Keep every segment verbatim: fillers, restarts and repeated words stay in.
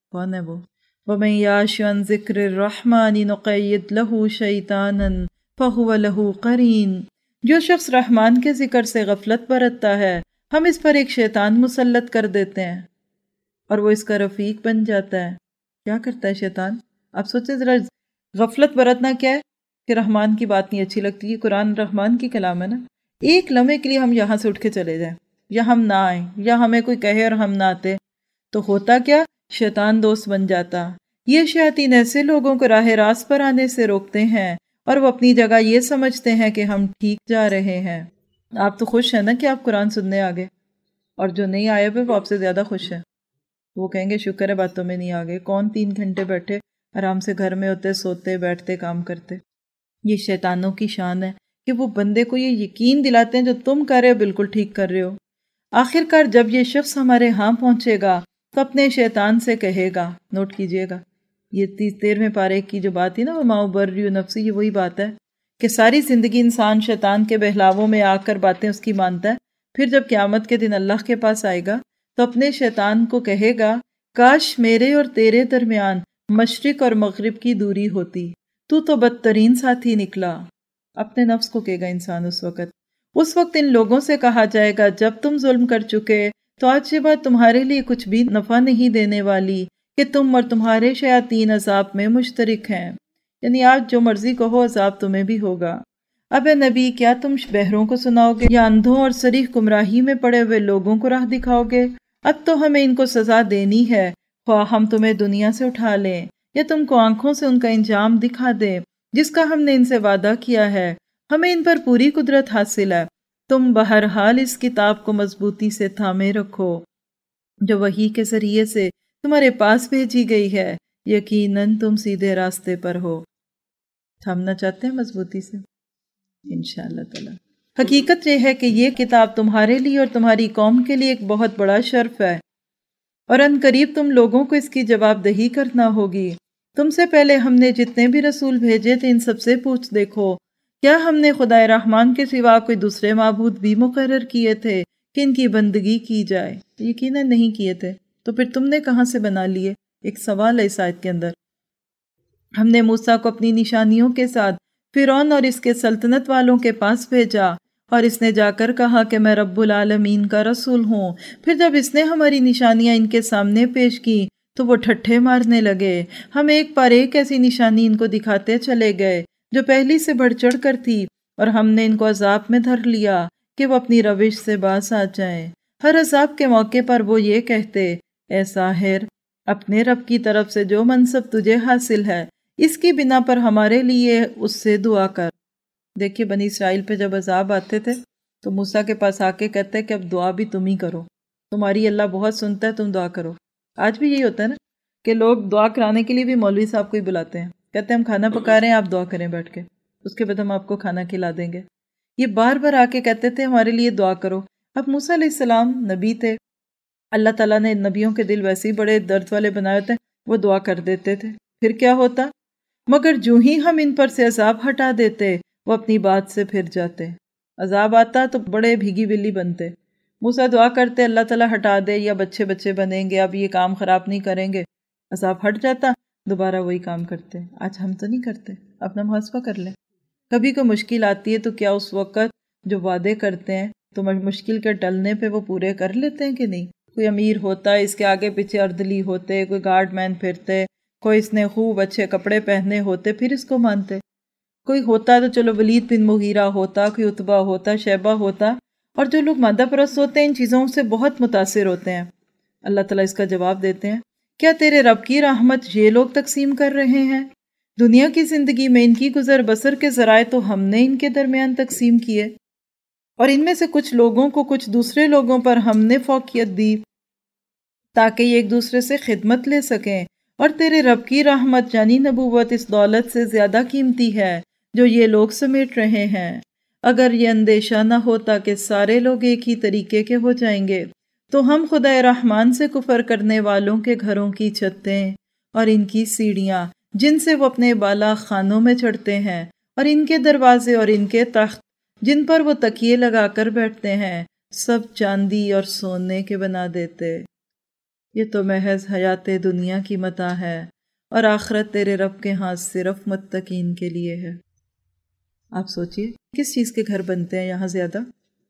کون ہے وہ؟ وَمَن يَعْشُ عَن ذِكْرِ الرَّحْمَنِ نُقَيِّضْ لَهُ شَيْطَانًا فَهُوَ لَهُ قَرِينٌ، جو شخص رحمان کے ذکر سے غفلت برتتا ہے ہم اس پر ایک شیطان مسلط کر دیتے ہیں اور وہ اس کا رفیق بن جاتا ہے۔ کیا کرتا ہے شیطان؟ آپ سوچیں ذرا، غفلت برتنا کیا ہے کہ رحمان کی بات نہیں اچھی لگتی، یہ قرآن رحمان کی کلام ہے نا، ایک لمحے کے لیے ہم یہاں سے اٹھ کے چلے جائیں یا ہم نہ آئیں یا ہمیں کوئی کہے اور ہم نہ آتے تو ہوتا کیا؟ شیطان دوست بن جاتا۔ یہ شیاطین ایسے لوگوں کو راہ راست پر آنے سے روکتے ہیں اور وہ اپنی جگہ یہ سمجھتے ہیں کہ ہم ٹھیک جا رہے ہیں۔ آپ تو خوش ہیں نا کہ آپ قرآن سننے آگے، اور جو نہیں آئے ہوئے وہ آپ سے زیادہ خوش ہیں۔ وہ کہیں گے شکر ہے باتوں میں نہیں آگے، کون تین گھنٹے بیٹھے آرام سے گھر میں ہوتے، سوتے بیٹھتے کام کرتے۔ یہ شیطانوں کی شان ہے کہ وہ بندے کو یہ یقین دلاتے ہیں جو تم کر رہے ہو بالکل ٹھیک کر رہے ہو۔ آخر کار جب یہ شخص ہمارے ہاں پہنچے گا تو اپنے شیطان سے کہے گا، نوٹ کیجئے گا، یہ تیس تیرہویں پارے کی جو بات ہے نا وَمَا أُبَرِّئُ نَفْسِي، یہ وہی بات ہے کہ ساری زندگی انسان شیطان کے بہلاووں میں آ کر باتیں اس کی مانتا ہے، پھر جب قیامت کے دن اللہ کے پاس آئے گا تو اپنے شیطان کو کہے گا کاش میرے اور تیرے درمیان مشرق اور مغرب کی دوری ہوتی، تو تو بدترین ساتھی نکلا۔ اپنے نفس کو کہے گا انسان اس وقت۔ اس وقت ان لوگوں سے کہا جائے گا جب تم ظلم کر چکے تو آج یہ بات تمہارے لیے کچھ بھی نفع نہیں دینے والی کہ تم اور تمہارے شیاطین عذاب میں مشترک ہیں، یعنی آج جو مرضی کہو عذاب تمہیں بھی ہوگا۔ اب اے نبی کیا تم بہروں کو سناؤ گے یا اندھوں اور صریح گمراہی میں پڑے ہوئے لوگوں کو راہ دکھاؤ گے؟ اب تو ہمیں ان کو سزا دینی ہے، خواہ ہم تمہیں دنیا سے اٹھا لیں یا تم کو آنکھوں سے ان کا انجام دکھا دیں جس کا ہم نے ان سے وعدہ کیا ہے، ہمیں ان پر پوری قدرت حاصل ہے۔ تم بہرحال اس کتاب کو مضبوطی سے تھامے رکھو جو وحی کے ذریعے سے تمہارے پاس بھیجی گئی ہے، یقیناً تم سیدھے راستے پر ہو۔ تھامنا چاہتے ہیں مضبوطی سے؟ انشاءاللہ تعالی۔ حقیقت یہ ہے کہ یہ کتاب تمہارے لیے اور تمہاری قوم کے لیے ایک بہت بڑا شرف ہے، اور ان قریب تم لوگوں کو اس کی جواب دہی کرنا ہوگی۔ تم سے پہلے ہم نے جتنے بھی رسول بھیجے تھے ان سب سے پوچھ دیکھو، کیا ہم نے خدائے رحمان کے سوا کوئی دوسرے معبود بھی مقرر کیے تھے کہ ان کی بندگی کی جائے؟ یقیناً نہیں کیے تھے، تو پھر تم نے کہاں سے بنا لیے؟ ایک سوال ہے اس آیت کے اندر۔ ہم نے موسیٰ کو اپنی نشانیوں کے ساتھ فرعون اور اس کے سلطنت والوں کے پاس بھیجا، اور اس نے جا کر کہا کہ میں رب العالمین کا رسول ہوں۔ پھر جب اس نے ہماری نشانیاں ان کے سامنے پیش کی تو وہ ٹھٹھے مارنے لگے۔ ہم ایک پر ایک ایسی نشانی ان کو دکھاتے چلے گئے جو پہلی سے بڑھ چڑھ کر تھی، اور ہم نے ان کو عذاب میں دھر لیا کہ وہ اپنی روش سے باز آ جائیں۔ ہر عذاب کے موقع پر وہ یہ کہتے، اے ساحر، اپنے رب کی طرف سے جو منصب تجھے حاصل ہے اس کی بنا پر ہمارے لیے اس سے دعا کر۔ دیکھیے بنی اسرائیل پہ جب عذاب آتے تھے تو موسیٰ کے پاس آ کے کہتے کہ اب دعا بھی تم ہی کرو، تمہاری اللہ بہت سنتا ہے، تم دعا کرو۔ آج بھی یہی ہوتا ہے نا کہ لوگ دعا کرانے کے لیے بھی مولوی صاحب کو ہی بلاتے ہیں، کہتے ہیں ہم کھانا پکا رہے ہیں، آپ دعا کریں بیٹھ کے، اس کے بعد ہم آپ کو کھانا کھلا دیں گے۔ یہ بار بار آ کے کہتے تھے ہمارے لیے دعا کرو۔ اب موسیٰ علیہ السلام نبی تھے، اللہ تعالیٰ نے نبیوں کے دل ویسے ہی بڑے درد والے بنائے ہوتے ہیں، وہ دعا کر دیتے تھے، پھر کیا ہوتا؟ مگر جو ہی ہم ان پر سے عذاب ہٹا دیتے وہ اپنی بات سے پھر جاتے۔ عذاب آتا تو بڑے بھیگی بلی بنتے، موسیٰ دعا کرتے اللہ تعالیٰ ہٹا دے یا بچے بچے بنیں گے، اب یہ کام خراب نہیں کریں گے، عذاب ہٹ جاتا، دوبارہ وہی کام کرتے۔ آج ہم تو نہیں کرتے، اپنا محاسبہ کر لیں۔ کبھی کوئی مشکل آتی ہے تو کیا اس وقت جو وعدے کرتے ہیں تو مشکل کے ٹلنے پہ وہ پورے کر لیتے ہیں کہ نہیں؟ کوئی امیر ہوتا ہے، اس کے آگے پیچھے اردلی ہوتے، کوئی گارڈ مین پھرتے، کوئی اس نے خوب اچھے کپڑے پہنے ہوتے پھر اس کو مانتے، کوئی ہوتا تو چلو ولید بن مغیرہ ہوتا، کوئی عتبہ ہوتا، شیبہ ہوتا، اور جو لوگ مادہ پرست ہوتے ہیں ان چیزوں سے بہت متاثر ہوتے ہیں۔ اللہ تعالیٰ اس کا جواب دیتے ہیں، کیا تیرے رب کی رحمت یہ لوگ تقسیم کر رہے ہیں؟ دنیا کی زندگی میں ان کی گزر بسر کے ذرائع تو ہم نے ان کے درمیان تقسیم کیے، اور ان میں سے کچھ لوگوں کو کچھ دوسرے لوگوں پر ہم نے فوقیت دی تاکہ یہ ایک دوسرے سے خدمت لے سکیں، اور تیرے رب کی رحمت یعنی نبوت اس دولت سے زیادہ قیمتی ہے جو یہ لوگ سمیٹ رہے ہیں۔ اگر یہ اندیشہ نہ ہوتا کہ سارے لوگ ایک ہی طریقے کے ہو جائیں گے تو ہم خدا رحمان سے کفر کرنے والوں کے گھروں کی چھتیں اور ان کی سیڑھیاں جن سے وہ اپنے بالا خانوں میں چڑھتے ہیں اور ان کے دروازے اور ان کے تخت جن پر وہ تکیے لگا کر بیٹھتے ہیں سب چاندی اور سونے کے بنا دیتے۔ یہ تو محض حیات دنیا کی متاع ہے اور آخرت تیرے رب کے ہاں صرف متقین کے لیے ہے۔ آپ سوچئے کس چیز کے گھر بنتے ہیں یہاں زیادہ؟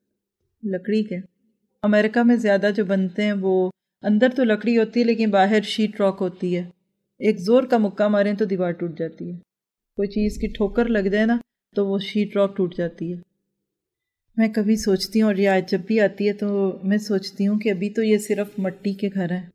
لکڑی کے۔ امریکہ میں زیادہ جو بنتے ہیں وہ اندر تو لکڑی ہوتی ہے لیکن باہر شیٹ راک ہوتی ہے، ایک زور کا مکہ ماریں تو دیوار ٹوٹ جاتی ہے، کوئی چیز کی ٹھوکر لگ جائے نا تو وہ شیٹ راک ٹوٹ جاتی ہے۔ میں کبھی سوچتی ہوں، اور یہ آیت جب بھی آتی ہے تو میں سوچتی ہوں کہ ابھی تو یہ صرف مٹی کے گھر ہیں،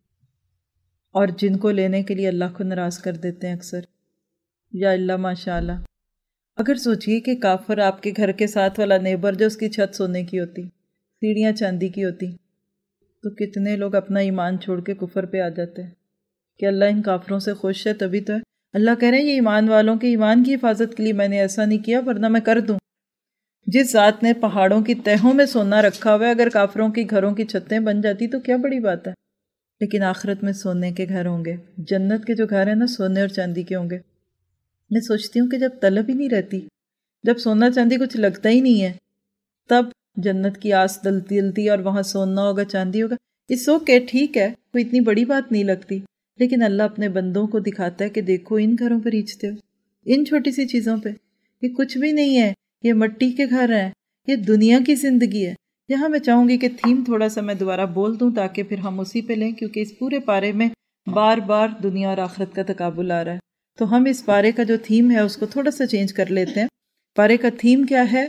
اور جن کو لینے کے لیے اللہ کو ناراض کر دیتے ہیں اکثر، یا اللہ ماشاء اللہ۔ اگر سوچئے کہ کافر آپ کے گھر کے ساتھ والا نیبر جو اس کی چھت سونے کی ہوتی، سیڑھیاں چاندی کی ہوتی، تو کتنے لوگ اپنا ایمان چھوڑ کے کفر پہ آ جاتے ہیں کہ اللہ ان کافروں سے خوش ہے تبھی تو ہے۔ اللہ کہہ رہے ہیں یہ ایمان والوں کے ایمان کی حفاظت کے لیے میں نے ایسا نہیں کیا ورنہ میں کر دوں۔ جس ذات نے پہاڑوں کی تہوں میں سونا رکھا ہوا ہے، اگر کافروں کی گھروں کی چھتیں بن جاتی تو کیا بڑی بات ہے۔ لیکن آخرت میں سونے کے گھر ہوں گے، جنت کے جو گھر ہیں نا سونے اور چاندی کے ہوں گے۔ میں سوچتی ہوں کہ جب طلب ہی نہیں رہتی، جب سونا چاندی کچھ لگتا ہی نہیں ہے، تب جنت کی آس دلتی دلتی اور وہاں سونا ہوگا چاندی ہوگا، اس اوکے ٹھیک ہے، کوئی اتنی بڑی بات نہیں لگتی۔ لیکن اللہ اپنے بندوں کو دکھاتا ہے کہ دیکھو ان گھروں پہ ریچھتے ہو، ان چھوٹی سی چیزوں پہ، یہ کچھ بھی نہیں ہے، یہ مٹی کے گھر ہیں، یہ دنیا کی زندگی ہے۔ یہاں میں چاہوں گی کہ تھیم تھوڑا سا میں دوبارہ بول دوں تاکہ پھر ہم اسی پہ لیں، کیونکہ اس پورے پارے میں بار بار دنیا اور آخرت کا تقابل آ رہا ہے، تو ہم اس پارے کا جو تھیم ہے اس کو تھوڑا سا چینج کر لیتے ہیں۔ پارے کا تھیم کیا ہے؟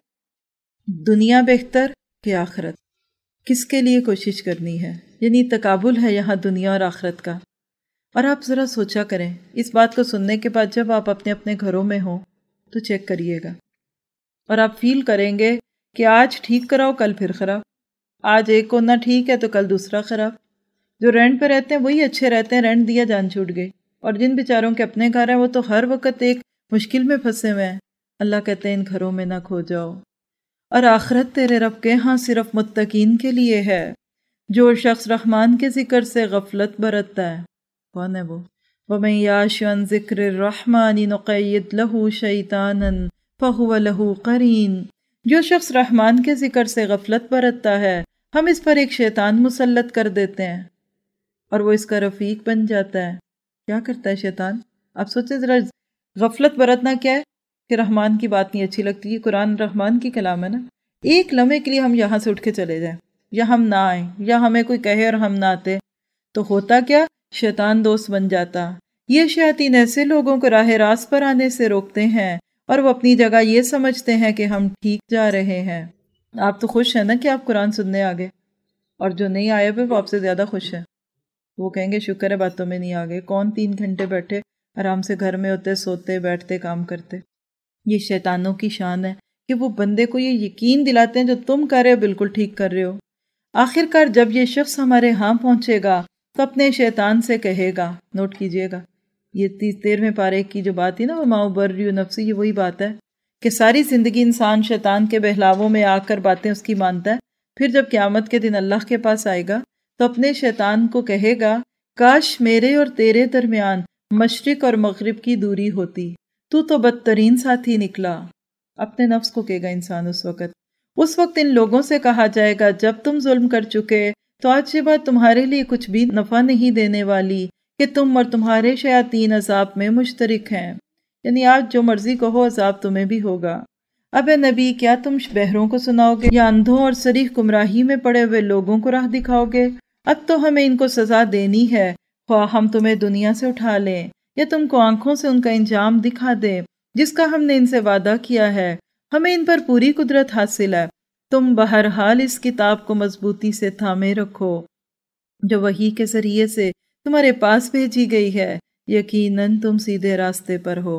دنیا بہتر کہ آخرت، کس کے لیے کوشش کرنی ہے، یعنی تقابل ہے یہاں دنیا اور آخرت کا۔ اور آپ ذرا سوچا کریں، اس بات کو سننے کے بعد جب آپ اپنے اپنے گھروں میں ہوں تو چیک کریے گا، اور آپ فیل کریں گے کہ آج ٹھیک کراؤ کل پھر خراب، آج ایک کونا ٹھیک ہے تو کل دوسرا خراب۔ جو رینٹ پہ رہتے ہیں وہی اچھے رہتے ہیں، رینٹ دیا جان چھوٹ گئی، اور جن بیچاروں کے اپنے گھر ہیں وہ تو ہر وقت ایک مشکل میں پھنسے ہوئے ہیں۔ اللہ کہتے ہیں ان گھروں میں نہ کھو جاؤ، اور آخرت تیرے رب کے ہاں صرف متقین کے لیے ہے۔ جو شخص رحمان کے ذکر سے غفلت برتتا ہے، کون ہے وہ؟ وَمَن يَعْشُ عَن ذِكْرِ الرَّحْمَنِ نُقَيِّضْ لَهُ شَيْطَانًا فَهُوَ لَهُ قَرِينٌ۔ جو شخص رحمان کے ذکر سے غفلت برتتا ہے ہم اس پر ایک شیطان مسلط کر دیتے ہیں اور وہ اس کا رفیق بن جاتا ہے۔ کیا کرتا ہے شیطان؟ آپ سوچیں ذرا، غفلت برتنا کیا ہے؟ کہ رحمان کی بات نہیں اچھی لگتی، یہ قرآن رحمان کی کلام ہے نا، ایک لمحے کے لیے ہم یہاں سے اٹھ کے چلے جائیں یا ہم نہ آئیں یا ہمیں کوئی کہے اور ہم نہ آتے تو ہوتا کیا؟ شیطان دوست بن جاتا۔ یہ شیاطین ایسے لوگوں کو راہ راست پر آنے سے روکتے ہیں اور وہ اپنی جگہ یہ سمجھتے ہیں کہ ہم ٹھیک جا رہے ہیں۔ آپ تو خوش ہیں نا کہ آپ قرآن سننے آگے، اور جو نہیں آئے ہوئے وہ آپ سے زیادہ خوش ہیں، وہ کہیں گے شکر ہے باتوں میں نہیں آگے، کون تین گھنٹے بیٹھے آرام سے گھر میں ہوتے، سوتے بیٹھتے کام کرتے۔ یہ شیطانوں کی شان ہے کہ وہ بندے کو یہ یقین دلاتے ہیں جو تم کر رہے ہو بالکل ٹھیک کر رہے ہو۔ آخر کار جب یہ شخص ہمارے ہاں پہنچے گا تو اپنے شیطان سے کہے گا، نوٹ کیجئے گا، یہ تیس تیرہویں پارے کی جو بات ہے نا وَمَا أُبَرِّئُ نَفْسِي، یہ وہی بات ہے کہ ساری زندگی انسان شیطان کے بہلاووں میں آ کر باتیں اس کی مانتا ہے، پھر جب قیامت کے دن اللہ کے پاس آئے گا تو اپنے شیطان کو کہے گا کاش میرے اور تیرے درمیان مشرق اور مغرب کی دوری ہوتی، تو تو بدترین ساتھی نکلا۔ اپنے نفس کو کہے گا انسان اس وقت۔ اس وقت ان لوگوں سے کہا جائے گا جب تم ظلم کر چکے تو آج یہ بات تمہارے لیے کچھ بھی نفع نہیں دینے والی کہ تم اور تمہارے شیاطین عذاب میں مشترک ہیں، یعنی آج جو مرضی کہو عذاب تمہیں بھی ہوگا۔ اب اے نبی کیا تم بہروں کو سناؤ گے یا اندھوں اور صریح گمراہی میں پڑے ہوئے لوگوں کو راہ دکھاؤ گے؟ اب تو ہمیں ان کو سزا دینی ہے، خواہ ہم تمہیں دنیا سے اٹھا لیں یا تم کو آنکھوں سے ان کا انجام دکھا دیں جس کا ہم نے ان سے وعدہ کیا ہے، ہمیں ان پر پوری قدرت حاصل ہے۔ تم بہرحال اس کتاب کو مضبوطی سے تھامے رکھو جو وحی کے ذریعے سے تمہارے پاس بھیجی گئی ہے، یقیناً تم سیدھے راستے پر ہو۔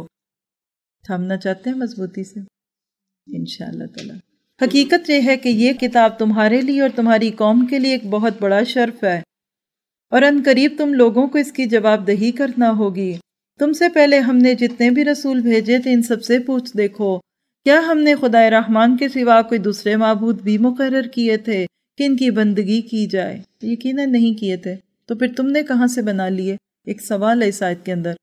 تھامنا چاہتے ہیں مضبوطی سے؟ انشاءاللہ تعالی۔ حقیقت یہ ہے کہ یہ کتاب تمہارے لیے اور تمہاری قوم کے لیے ایک بہت بڑا شرف ہے، اور ان قریب تم لوگوں کو اس کی جواب دہی کرنا ہوگی۔ تم سے پہلے ہم نے جتنے بھی رسول بھیجے تھے ان سب سے پوچھ دیکھو، کیا ہم نے خدائے رحمان کے سوا کوئی دوسرے معبود بھی مقرر کیے تھے کہ ان کی بندگی کی جائے؟ یقیناً نہیں کیے تھے، تو پھر تم نے کہاں سے بنا لیے؟ ایک سوال ہے اس آیت کے اندر۔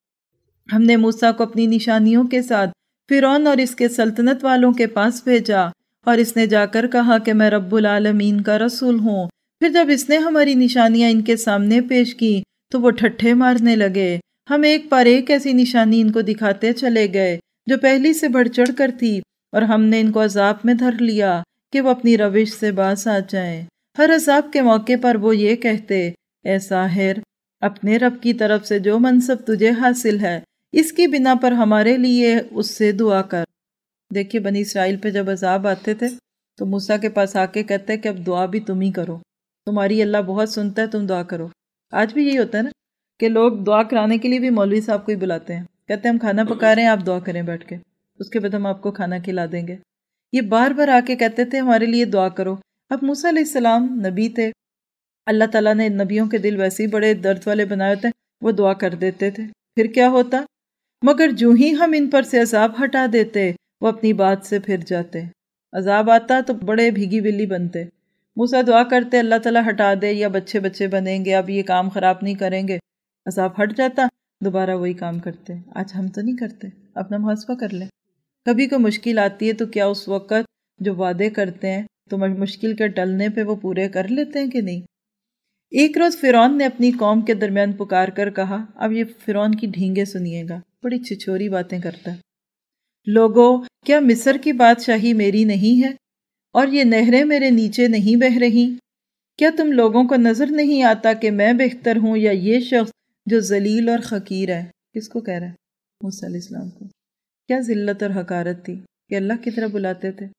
ہم نے موسیٰ کو اپنی نشانیوں کے ساتھ فرعون اور اس کے سلطنت والوں کے پاس بھیجا، اور اس نے جا کر کہا کہ میں رب العالمین کا رسول ہوں، پھر جب اس نے ہماری نشانیاں ان کے سامنے پیش کی تو وہ ٹھٹھے مارنے لگے۔ ہم ایک پر ایک ایسی نشانی ان کو دکھاتے چلے گئے جو پہلی سے بڑھ چڑھ کر تھی، اور ہم نے ان کو عذاب میں دھر لیا کہ وہ اپنی روش سے باز آ جائیں۔ ہر عذاب کے موقع پر وہ یہ کہتے، اے ساحر، اپنے رب کی طرف سے جو منصب تجھے حاصل ہے اس کی بنا پر ہمارے لیے اس سے دعا کر۔ دیکھیے بنی اسرائیل پہ جب عذاب آتے تھے تو موسیٰ کے پاس آ کے کہتے کہ اب دعا بھی تم ہی کرو، تمہاری اللہ بہت سنتا ہے، تم دعا کرو۔ آج بھی یہی ہوتا ہے نا کہ لوگ دعا کرانے کے لیے بھی مولوی صاحب کو ہی بلاتے ہیں، کہتے ہیں ہم کھانا پکا رہے ہیں، آپ دعا کریں بیٹھ کے، اس کے بعد ہم آپ کو کھانا کھلا دیں گے۔ یہ بار بار آ کے کہتے تھے ہمارے لیے دعا کرو۔ اب موسیٰ علیہ السلام نبی تھے، اللہ تعالیٰ نے نبیوں کے دل ویسے ہی بڑے درد والے بنائے ہوتے ہیں، وہ دعا کر دیتے تھے، پھر کیا ہوتا؟ مگر جو ہی ہم ان پر سے عذاب ہٹا دیتے وہ اپنی بات سے پھر جاتے۔ عذاب آتا تو بڑے بھیگی بلی بنتے۔ موسیٰ دعا کرتے اللہ تعالیٰ ہٹا دے، یا بچے بچے بنیں گے، اب یہ کام خراب نہیں کریں گے، عذاب ہٹ جاتا، دوبارہ وہی کام کرتے۔ آج ہم تو نہیں کرتے، اپنا محاسبہ کر لیں۔ کبھی کوئی مشکل آتی ہے تو کیا اس وقت جو وعدے کرتے ہیں تو مشکل کے ٹلنے پہ وہ پورے کر لیتے ہیں کہ نہیں؟ ایک روز فرعون نے اپنی قوم کے درمیان پکار کر کہا، اب یہ فرعون کی ڈھینگے سنیے گا، بڑی چھچوری باتیں کرتا ہے۔ لوگو، کیا مصر کی بادشاہی میری نہیں ہے اور یہ نہریں میرے نیچے نہیں بہہ رہی؟ کیا تم لوگوں کو نظر نہیں آتا کہ میں بہتر ہوں یا یہ شخص جو ذلیل اور حقیر ہے؟ کس کو کہہ رہا ہے؟ موسیٰ علیہ السلام کو۔ کیا ذلت اور حقارت تھی کہ اللہ کی طرف بلاتے تھے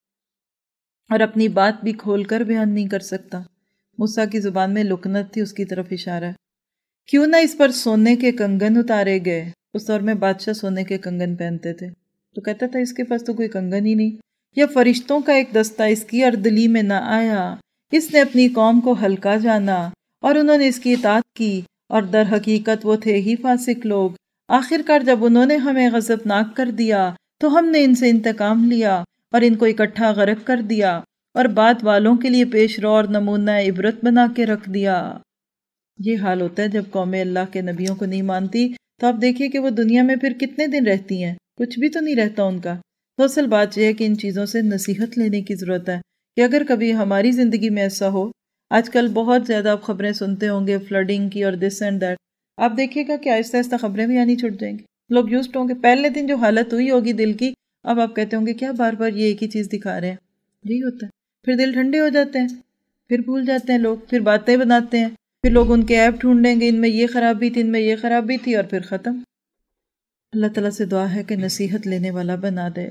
اور اپنی بات بھی کھول کر بیان نہیں کر سکتا۔ موسیٰ کی زبان میں لکنت تھی، اس کی طرف اشارہ ہے۔ کیوں نہ اس پر سونے کے کنگن اتارے گئے؟ اس دور میں بادشاہ سونے کے کنگن پہنتے تھے، تو کہتا تھا اس کے پاس تو کوئی کنگن ہی نہیں۔ یا فرشتوں کا ایک دستہ اس کی اردلی میں نہ آیا، اس نے اپنی قوم کو ہلکا جانا اور انہوں نے اس کی اطاعت کی، اور در حقیقت وہ تھے ہی فاسق لوگ۔ آخر کار جب انہوں نے ہمیں غضبناک کر دیا تو ہم نے ان سے انتقام لیا اور ان کو اکٹھا غرق کر دیا، اور بعد والوں کے لیے پیش رو اور نمونہ عبرت بنا کے رکھ دیا۔ یہ حال ہوتا ہے جب قوم اللہ کے نبیوں کو نہیں مانتی، تو آپ دیکھیے کہ وہ دنیا میں پھر کتنے دن رہتی ہیں، کچھ بھی تو نہیں رہتا ان کا۔ تو اصل بات یہ ہے کہ ان چیزوں سے نصیحت لینے کی ضرورت ہے کہ اگر کبھی ہماری زندگی میں ایسا ہو، آج کل بہت زیادہ آپ خبریں سنتے ہوں گے فلڈنگ کی اور دس اینڈ دیٹ، آپ دیکھیے گا کہ آہستہ آہستہ خبریں بھی آنی چھوٹ جائیں گی، لوگ یوزڈ ہوں گے۔ پہلے دن جو حالت ہوئی ہوگی دل کی، اب آپ کہتے ہوں گے کیا بار بار یہ ایک ہی چیز دکھا رہے ہیں، یہی ہوتا ہے۔ پھر دل ٹھنڈے ہو جاتے ہیں، پھر بھول جاتے ہیں لوگ، پھر باتیں بناتے ہیں، پھر لوگ ان کے عیب ڈھونڈیں گے، ان میں یہ خرابی تھی، ان میں یہ خرابی تھی، اور پھر ختم۔ اللہ تعالیٰ سے دعا ہے کہ نصیحت لینے والا بنا دے۔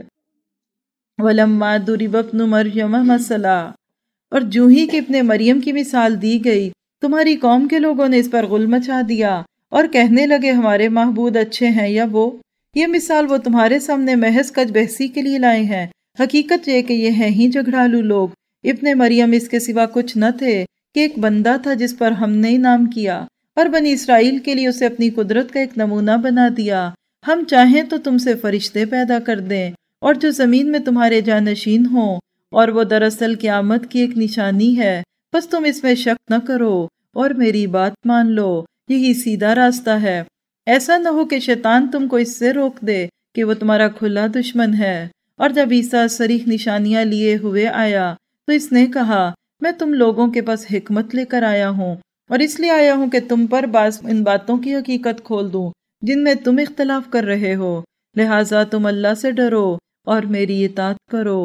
وَلَمَّا ضُرِبَ ابْنُ مَرْيَمَ مَثَلًا، اور جو ہی کہ ابن مریم کی مثال دی گئی، تمہاری قوم کے لوگوں نے اس پر غل مچا دیا اور کہنے لگے ہمارے معبود اچھے ہیں یا وہ۔ یہ مثال وہ تمہارے سامنے محض کج بحثی کے لیے لائے ہیں، حقیقت یہ کہ یہ ہیں ہی جھگڑالو لوگ۔ ابن مریم اس کے سوا کچھ نہ تھے کہ ایک بندہ تھا جس پر ہم نے انعام کیا، اور بنی اسرائیل کے لیے اسے اپنی قدرت کا ایک نمونہ بنا دیا۔ ہم چاہیں تو تم سے فرشتے پیدا کر دیں اور جو زمین میں تمہارے جانشین ہوں، اور وہ دراصل قیامت کی ایک نشانی ہے، بس تم اس میں شک نہ کرو اور میری بات مان لو، یہی سیدھا راستہ ہے۔ ایسا نہ ہو کہ شیطان تم کو اس سے روک دے کہ وہ تمہارا کھلا دشمن ہے۔ اور جب عیسیٰ صریح نشانیاں لیے ہوئے آیا تو اس نے کہا، میں تم لوگوں کے پاس حکمت لے کر آیا ہوں، اور اس لیے آیا ہوں کہ تم پر بعض ان باتوں کی حقیقت کھول دوں جن میں تم اختلاف کر رہے ہو، لہٰذا تم اللہ سے ڈرو اور میری اطاعت کرو۔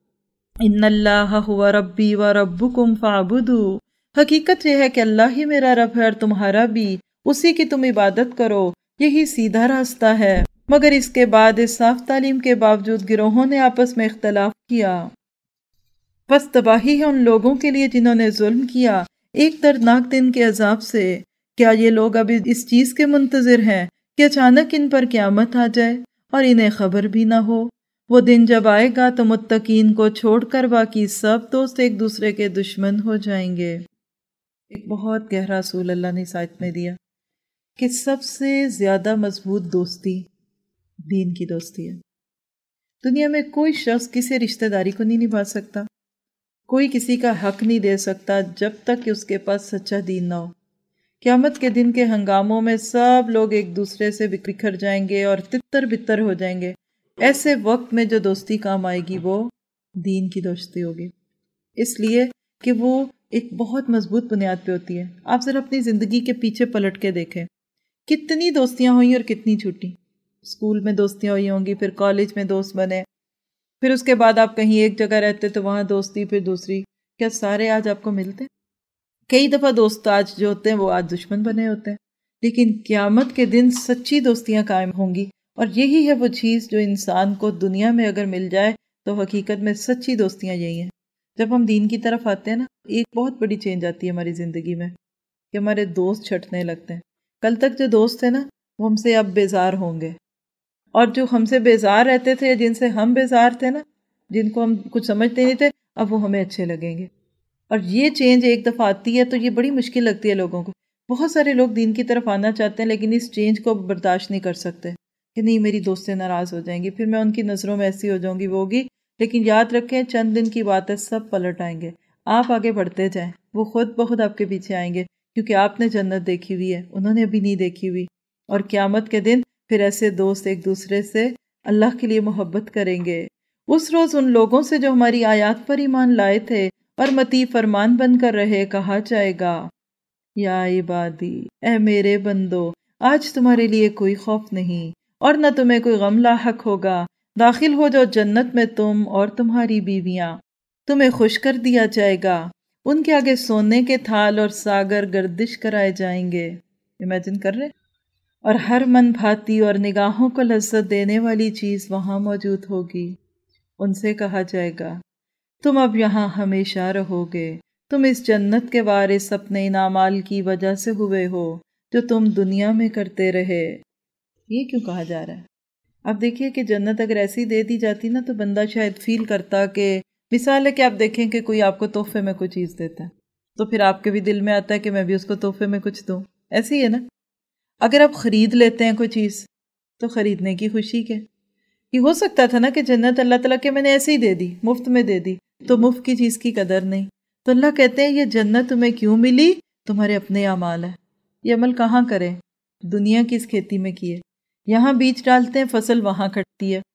ان اللہ هو ربی و ربکم فاعبدوا، حقیقت یہ ہے کہ اللہ ہی میرا رب ہے اور تمہارا بھی، اسی کی تم عبادت کرو، یہی سیدھا راستہ ہے۔ مگر اس کے بعد اس صاف تعلیم کے باوجود گروہوں نے آپس میں اختلاف کیا۔ بس تباہی ہے ان لوگوں کے لیے جنہوں نے ظلم کیا ایک دردناک دن کے عذاب سے۔ کیا یہ لوگ ابھی اس چیز کے منتظر ہیں کہ اچانک ان پر قیامت آ جائے اور انہیں خبر بھی نہ ہو؟ وہ دن جب آئے گا تو متقین کو چھوڑ کر باقی سب دوست ایک دوسرے کے دشمن ہو جائیں گے۔ ایک بہت گہرا اصول اللہ نے اس آیت میں دیا کہ سب سے زیادہ مضبوط دوستی دین کی دوستی ہے۔ دنیا میں کوئی شخص کسی رشتہ داری کو نہیں نبھا سکتا، کوئی کسی کا حق نہیں دے سکتا جب تک کہ اس کے پاس سچا دین نہ ہو۔ قیامت کے دن کے ہنگاموں میں سب لوگ ایک دوسرے سے بکھر جائیں گے اور تتر بتر ہو جائیں گے۔ ایسے وقت میں جو دوستی کام آئے گی وہ دین کی دوستی ہوگی، اس لیے کہ وہ ایک بہت مضبوط بنیاد پہ ہوتی ہے۔ آپ ذرا اپنی زندگی کے پیچھے پلٹ کے دیکھیں، کتنی دوستیاں ہوئیں اور کتنی چھوٹی۔ اسکول میں دوستیاں ہوئی ہوں گی، پھر کالج میں دوست بنے، پھر اس کے بعد آپ کہیں ایک جگہ رہتے تو وہاں دوستی، پھر دوسری۔ کیا سارے آج آپ کو ملتے ہیں؟ کئی دفعہ دوست آج جو ہوتے ہیں وہ آج دشمن بنے ہوتے ہیں، لیکن قیامت کے دن سچی دوستیاں قائم ہوں گی، اور یہی ہے وہ چیز جو انسان کو دنیا میں اگر مل جائے تو حقیقت میں سچی دوستیاں یہی ہیں۔ جب ہم دین کی طرف آتے ہیں نا، ایک بہت بڑی چینج آتی ہے ہماری زندگی میں کہ ہمارے دوست چھٹنے لگتے ہیں۔ کل تک جو دوست تھے نا، وہ ہم سے اب بیزار ہوں گے، اور جو ہم سے بیزار رہتے تھے، جن سے ہم بیزار تھے نا، جن کو ہم کچھ سمجھتے نہیں تھے، اب وہ ہمیں اچھے لگیں گے۔ اور یہ چینج ایک دفعہ آتی ہے تو یہ بڑی مشکل لگتی ہے لوگوں کو۔ بہت سارے لوگ دین کی طرف آنا چاہتے ہیں لیکن اس چینج کو برداشت نہیں کر سکتے کہ نہیں، میری دوست سے ناراض ہو جائیں گی، پھر میں ان کی نظروں میں ایسی ہو جاؤں گی، وہ ہوگی۔ لیکن یاد رکھیں، چند دن کی بات ہے، سب پلٹ آئیں گے۔ آپ آگے بڑھتے جائیں، وہ خود بخود آپ کے پیچھے آئیں گے، کیونکہ آپ نے جنت دیکھی ہوئی ہے، انہوں نے ابھی نہیں دیکھی ہوئی۔ اور قیامت کے دن پھر ایسے دوست ایک دوسرے سے اللہ کے لیے محبت کریں گے۔ اس روز ان لوگوں سے جو ہماری آیات پر ایمان لائے تھے اور مطیع فرمان بن کر رہے، کہا جائے گا، یا عبادی، اے میرے بندو، آج تمہارے لیے کوئی خوف نہیں اور نہ تمہیں کوئی غم لاحق ہوگا۔ داخل ہو جاؤ جنت میں تم اور تمہاری بیویاں، تمہیں خوش کر دیا جائے گا، ان کے آگے سونے کے تھال اور ساگر گردش کرائے جائیں گے۔ امیجن کر رہے؟ اور ہر من بھاتی اور نگاہوں کو لذت دینے والی چیز وہاں موجود ہوگی۔ ان سے کہا جائے گا، تم اب یہاں ہمیشہ رہو گے، تم اس جنت کے وارث اپنے ان اعمال کی وجہ سے ہوئے ہو جو تم دنیا میں کرتے رہے۔ یہ کیوں کہا جا رہا ہے؟ اب دیکھیے کہ جنت اگر ایسی دے دی جاتی نا تو بندہ شاید فیل کرتا کہ، مثال ہے کہ آپ دیکھیں کہ کوئی آپ کو تحفے میں کوئی چیز دیتا ہے تو پھر آپ کے بھی دل میں آتا ہے کہ میں بھی اس کو تحفے میں کچھ دوں۔ ایسی ہے نا؟ اگر آپ خرید لیتے ہیں کوئی چیز تو خریدنے کی خوشی کے، یہ ہو سکتا تھا نا کہ جنت اللہ تعالیٰ کہ میں نے ایسے ہی دے دی، مفت میں دے دی، تو مفت کی چیز کی قدر نہیں۔ تو اللہ کہتے ہیں یہ جنت تمہیں کیوں ملی؟ تمہارے اپنے اعمال ہیں۔ یہ عمل کہاں کریں؟ دنیا کی اس کھیتی میں کیے، یہاں بیج ڈالتے ہیں، فصل وہاں کٹتی ہے۔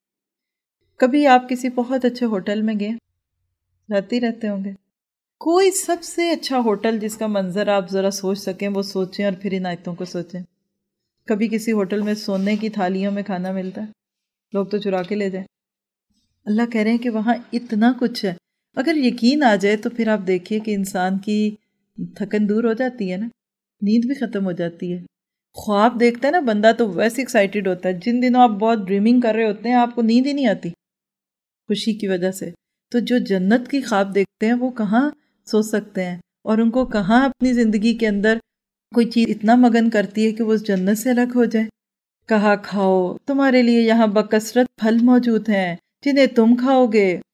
کبھی آپ کسی بہت اچھے ہوٹل میں گئے، جاتے ہی رہتے ہوں گے، کوئی سب سے اچھا ہوٹل جس کا منظر آپ ذرا سوچ سکیں وہ سوچیں، اور پھر ان آیتوں کو سوچیں۔ کبھی کسی ہوٹل میں سونے کی تھالیوں میں کھانا ملتا ہے، لوگ تو چرا کے لے جائیں۔ اللہ کہہ رہے ہیں کہ وہاں اتنا کچھ ہے، اگر یقین آ جائے تو پھر آپ دیکھیے کہ انسان کی تھکن دور ہو جاتی ہے نا، نیند بھی ختم ہو جاتی ہے۔ خواب دیکھتا ہے نا بندہ تو ویسے ایکسائٹیڈ ہوتا ہے، جن دنوں آپ بہت ڈریمنگ کر رہے ہوتے ہیں آپ کو نیند ہی نہیں آتی خوشی کی وجہ سے۔ تو جو جنت کی خواب دیکھتے ہیں وہ کہاں سو سکتے ہیں، اور ان کو کہاں اپنی زندگی کے اندر کوئی چیز اتنا مگن کرتی ہے کہ وہ اس جنت سے الگ ہو جائے۔ کہا، کھاؤ، تمہارے لیے یہاں بکثرت پھل موجود ہیں جنہیں تم کھاؤ گے،